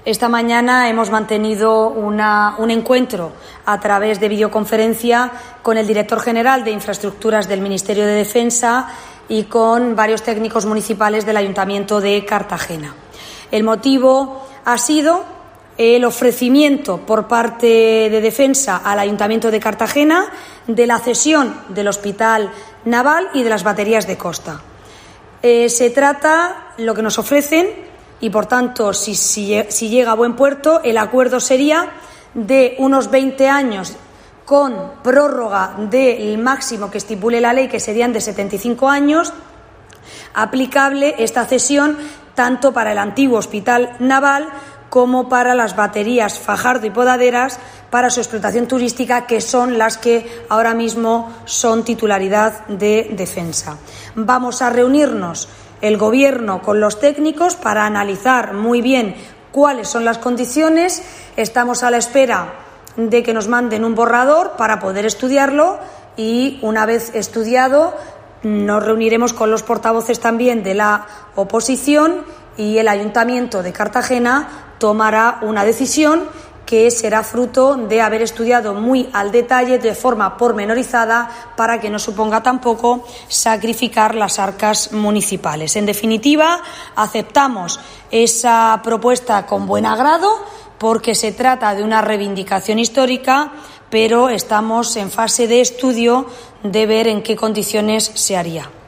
Esta mañana hemos mantenido un encuentro a través de videoconferencia con el director general de Infraestructuras del Ministerio de Defensa y con varios técnicos municipales del Ayuntamiento de Cartagena. El motivo ha sido el ofrecimiento por parte de Defensa al Ayuntamiento de Cartagena de la cesión del Hospital Naval y de las baterías de costa. Se trata, lo que nos ofrecen, y por tanto, si llega a buen puerto, el acuerdo sería de unos 20 años con prórroga del máximo que estipule la ley, que serían de 75 años, aplicable esta cesión tanto para el antiguo Hospital Naval como para las baterías Fajardo y Podaderas para su explotación turística, que son las que ahora mismo son titularidad de Defensa. Vamos a reunirnos el Gobierno con los técnicos para analizar muy bien cuáles son las condiciones. Estamos a la espera de que nos manden un borrador para poder estudiarlo y, una vez estudiado, nos reuniremos con los portavoces también de la oposición y el Ayuntamiento de Cartagena tomará una decisión que será fruto de haber estudiado muy al detalle, de forma pormenorizada, para que no suponga tampoco sacrificar las arcas municipales. En definitiva, aceptamos esa propuesta con buen agrado porque se trata de una reivindicación histórica, pero estamos en fase de estudio de ver en qué condiciones se haría.